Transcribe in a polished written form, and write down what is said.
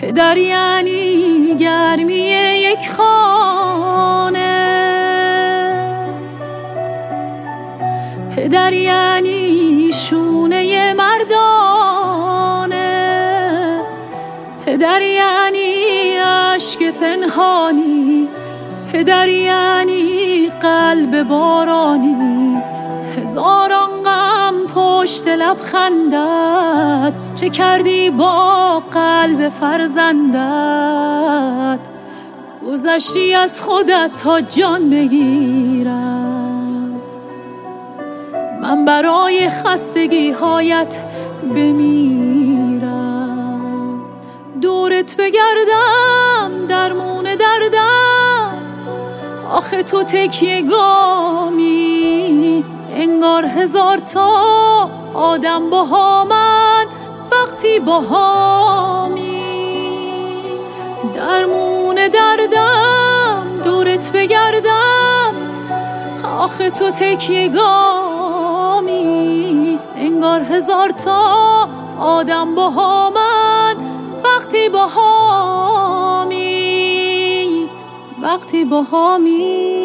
پدر یعنی گرمی یک خانه، پدر یعنی شونه مردانه، پدر یعنی عشق پنهانی، پدر یعنی قلب بارانی. هزاران غم پشت لبخندت، چه کردی با قلب فرزندت؟ گذشتی از خودت تا جان بگیرم، من برای خستگی هایت بمیرم. دورت بگردم درمون دردم، آخه تو تکیه گامی، انگار هزار تا آدم با من وقتی با هامی. درمون دردم دورت بگردم، آخه تو تکیه گامی، انگار هزار تا آدم با من وقتی با هامی، وقتی با هامی.